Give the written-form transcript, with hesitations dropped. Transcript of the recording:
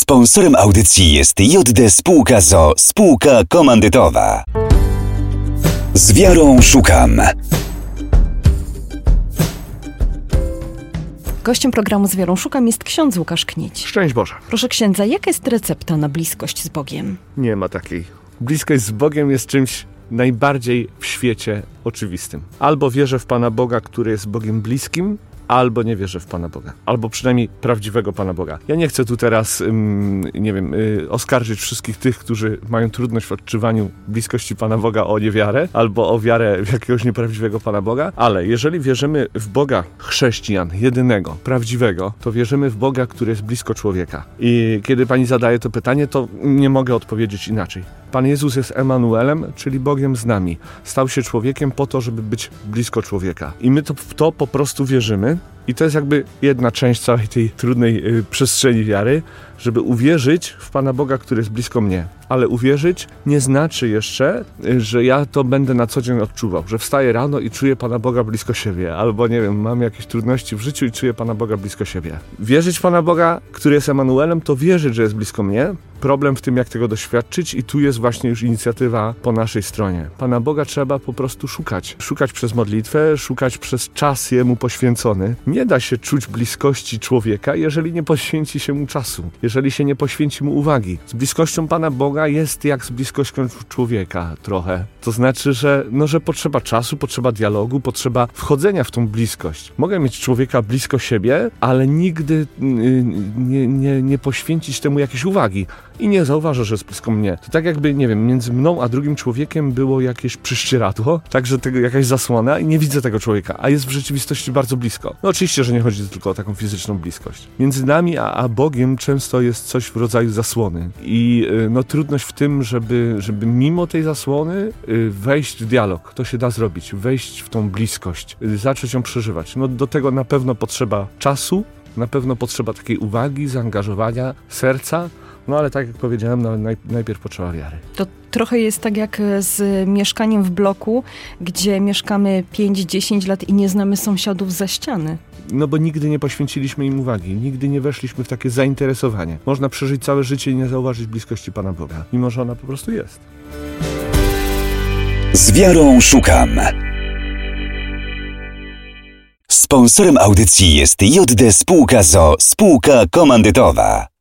Sponsorem audycji jest JD Spółka ZOO, spółka komandytowa. Z wiarą szukam. Gościem programu Z wiarą szukam jest ksiądz Łukasz Knieć. Szczęść Boże. Proszę księdza, jaka jest recepta na bliskość z Bogiem? Nie ma takiej. Bliskość z Bogiem jest czymś najbardziej w świecie oczywistym. Albo wierzę w Pana Boga, który jest Bogiem bliskim, albo nie wierzę w Pana Boga. Albo przynajmniej prawdziwego Pana Boga. Ja nie chcę tu teraz, oskarżyć wszystkich tych, którzy mają trudność w odczuwaniu bliskości Pana Boga o niewiarę, albo o wiarę w jakiegoś nieprawdziwego Pana Boga, ale jeżeli wierzymy w Boga chrześcijan, jedynego, prawdziwego, to wierzymy w Boga, który jest blisko człowieka. I kiedy Pani zadaje to pytanie, to nie mogę odpowiedzieć inaczej. Pan Jezus jest Emanuelem, czyli Bogiem z nami. Stał się człowiekiem po to, żeby być blisko człowieka. I my w to po prostu wierzymy. I to jest jakby jedna część całej tej trudnej przestrzeni wiary, żeby uwierzyć w Pana Boga, który jest blisko mnie. Ale uwierzyć nie znaczy jeszcze, że ja to będę na co dzień odczuwał, że wstaję rano i czuję Pana Boga blisko siebie, albo nie wiem, mam jakieś trudności w życiu i czuję Pana Boga blisko siebie. Wierzyć w Pana Boga, który jest Emanuelem, to wierzyć, że jest blisko mnie. Problem w tym, jak tego doświadczyć, i tu jest właśnie już inicjatywa po naszej stronie. Pana Boga trzeba po prostu szukać. Szukać przez modlitwę, szukać przez czas Jemu poświęcony. Nie da się czuć bliskości człowieka, jeżeli nie poświęci się mu czasu, jeżeli się nie poświęci mu uwagi. Z bliskością Pana Boga jest jak z bliskością człowieka trochę. To znaczy, że potrzeba czasu, potrzeba dialogu, potrzeba wchodzenia w tą bliskość. Mogę mieć człowieka blisko siebie, ale nigdy nie poświęcić temu jakiejś uwagi. I nie zauważę, że jest blisko mnie. To tak jakby, nie wiem, między mną a drugim człowiekiem było jakieś prześcieradło, także jakaś zasłona i nie widzę tego człowieka, a jest w rzeczywistości bardzo blisko. No oczywiście, że nie chodzi tylko o taką fizyczną bliskość. Między nami a Bogiem często jest coś w rodzaju zasłony. I trudność w tym, żeby mimo tej zasłony wejść w dialog. To się da zrobić. Wejść w tą bliskość. Zacząć ją przeżywać. Do tego na pewno potrzeba czasu, na pewno potrzeba takiej uwagi, zaangażowania, serca. Ale tak jak powiedziałem, najpierw potrzeba wiary. To trochę jest tak jak z mieszkaniem w bloku, gdzie mieszkamy 5-10 lat i nie znamy sąsiadów za ściany. Bo nigdy nie poświęciliśmy im uwagi, nigdy nie weszliśmy w takie zainteresowanie. Można przeżyć całe życie i nie zauważyć bliskości Pana Boga, mimo że ona po prostu jest. Z wiarą szukam. Sponsorem audycji jest JD Spółka ZOO, spółka komandytowa.